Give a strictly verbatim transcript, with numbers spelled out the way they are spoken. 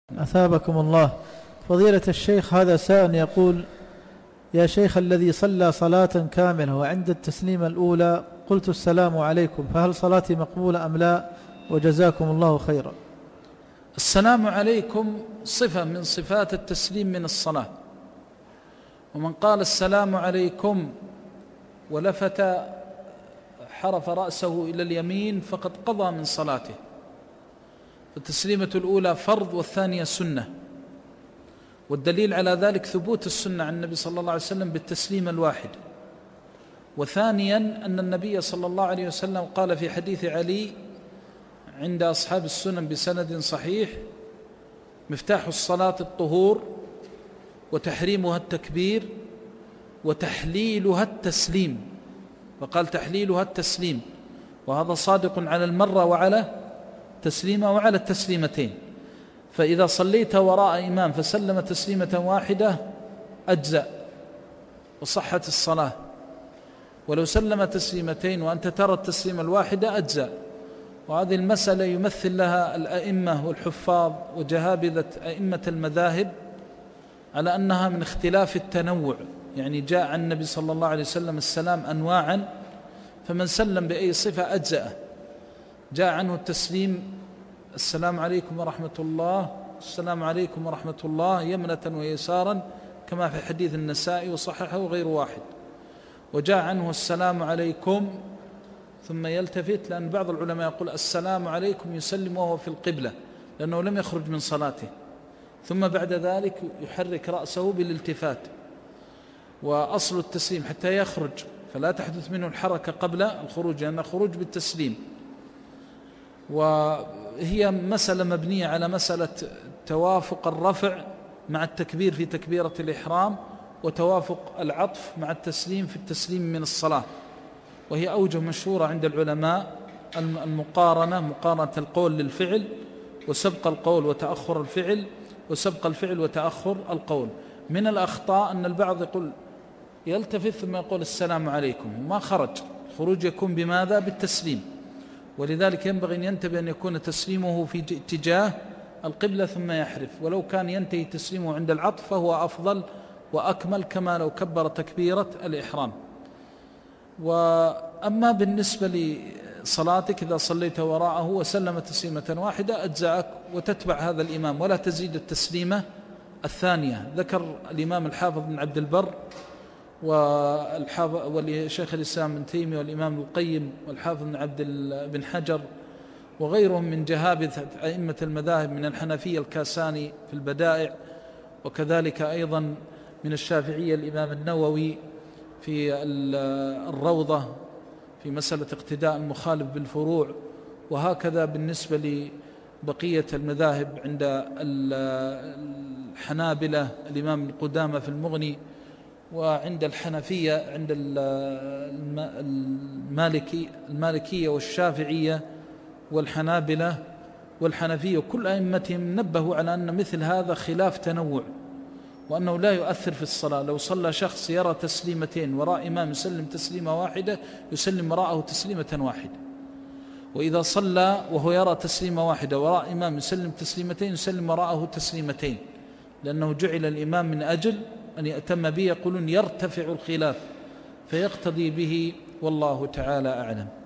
أثابكم الله. فضيلة الشيخ، هذا سائل يقول: يا شيخ، الذي صلى صلاة كاملة وعند التسليمة الأولى قلت السلام عليكم، فهل صلاتي مقبولة أم لا؟ وجزاكم الله خيرا. السلام عليكم صفة من صفات التسليم من الصلاة، ومن قال السلام عليكم ولفت حرف رأسه إلى اليمين فقد قضى من صلاته. التسليمة الأولى فرض والثانية سنة، والدليل على ذلك ثبوت السنة عن النبي صلى الله عليه وسلم بالتسليم الواحد. وثانيا أن النبي صلى الله عليه وسلم قال في حديث علي عند أصحاب السنن بسند صحيح: مفتاح الصلاة الطهور، وتحريمها التكبير، وتحليلها التسليم. فقال تحليلها التسليم، وهذا صادق على المرة وعلى تسليمة وعلى التسليمتين. فإذا صليت وراء إمام فسلم تسليمة واحدة أجزأ وصحت الصلاة، ولو سلم تسليمتين وأنت ترى التسليمة الواحدة أجزأ. وهذه المسألة يمثل لها الأئمة والحفاظ وجهابذة أئمة المذاهب على أنها من اختلاف التنوع، يعني جاء عن النبي صلى الله عليه وسلم السلام أنواعا، فمن سلم بأي صفة أجزأه. جاء عنه التسليم: السلام عليكم ورحمة الله، السلام عليكم ورحمة الله، يمنة ويسارا، كما في حديث النسائي وصححه غير واحد. وجاء عنه السلام عليكم ثم يلتفت، لأن بعض العلماء يقول السلام عليكم يسلم وهو في القبلة لأنه لم يخرج من صلاته، ثم بعد ذلك يحرك رأسه بالالتفات. وأصل التسليم حتى يخرج فلا تحدث منه الحركة قبل الخروج، لأن خروج بالتسليم. وهي مسألة مبنية على مسألة توافق الرفع مع التكبير في تكبيرة الإحرام، وتوافق العطف مع التسليم في التسليم من الصلاة. وهي أوجه مشهورة عند العلماء: المقارنة، مقارنة القول للفعل، وسبق القول وتأخر الفعل، وسبق الفعل وتأخر القول. من الأخطاء أن البعض يقول يلتفت ثم يقول السلام عليكم، وما خرج. خروج يكون بماذا؟ بالتسليم. ولذلك ينبغي أن ينتبه أن يكون تسليمه في اتجاه القبلة ثم يحرف، ولو كان ينتهي تسليمه عند العطف فهو أفضل وأكمل، كما لو كبر تكبيرة الإحرام. وأما بالنسبة لصلاتك إذا صليت وراءه وسلم تسليمة واحدة أجزأك، وتتبع هذا الإمام ولا تزيد التسليمة الثانية. ذكر الإمام الحافظ بن عبد البر والشيخ الإسلام بن تيمية والإمام القيم والحافظ بن عبد بن حجر وغيرهم من جهابذة أئمة المذاهب، من الحنفية الكاساني في البدائع، وكذلك أيضا من الشافعية الإمام النووي في الروضة في مسألة اقتداء المخالف بالفروع. وهكذا بالنسبة لبقية المذاهب عند الحنابلة الإمام ابن قدامة في المغني، وعند الحنفية عند المالكي المالكية والشافعية والحنابلة والحنفية، كل أئمتهم نبهوا على أن مثل هذا خلاف تنوع، وأنه لا يؤثر في الصلاة. لو صلى شخص يرى تسليمتين وراء إمام يسلم تسليمة واحدة يسلم وراءه تسليمة واحدة، وإذا صلى وهو يرى تسليمة واحدة وراء إمام يسلم تسليمتين يسلم وراءه تسليمتين، لأنه جعل الإمام من أجل أن يأتم به. يقولون يرتفع الخلاف فيقتضي به، والله تعالى أعلم.